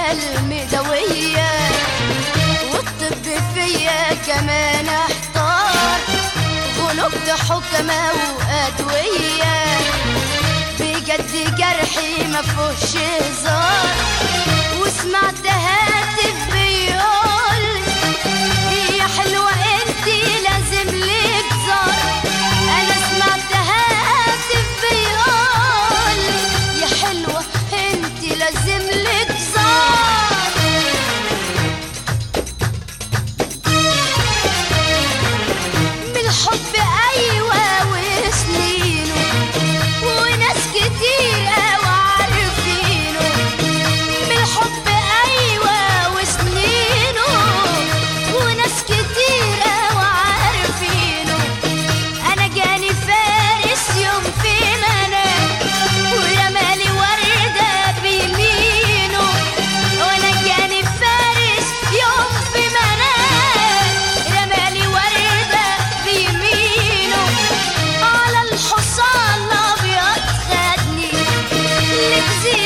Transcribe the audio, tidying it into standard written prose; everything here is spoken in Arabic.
المدوية، والطب فيا كمان احتار، غلبت حكمة وأدوية، بجد جرحي مفهوش هزار. وسمعت هاتف بيقول يا حلوة انتي لازم لك زار. انا سمعت هاتف بيقول يا حلوة انتي لازم لك زار. من الحب ايوه وسنينه، وناس كتير قوي عارفينه. من الحب ايوه وسنينه، وناس كتير قوي عارفينه. انا جاني فارس يوم في منام، ورمالي وردة بيمينه. وانا جاني فارس يوم في منام، رمالي وردة بيمينه. على الحصان الابيض خدني لجزيرة